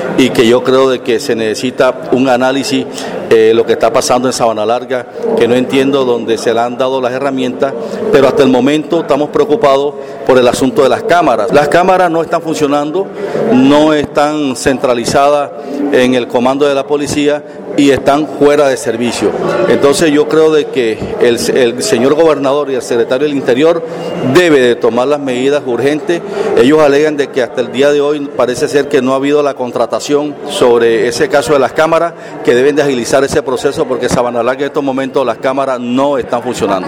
y que yo creo de que se necesita un análisis lo que está pasando en Sabana Larga, que no entiendo dónde se le han dado las herramientas, pero hasta el momento estamos preocupados por el asunto de las cámaras. Las cámaras no están funcionando, no están centralizadas en el comando de la policía y están fuera de servicio. Entonces yo creo de que el señor gobernador y el secretario del Interior debe de tomar las medidas urgentes. Ellos alegan de que hasta el día de hoy parece ser que no ha habido la contratación sobre ese caso de las cámaras, que deben de agilizar ese proceso porque en Sabana Larga en estos momentos las cámaras no están funcionando.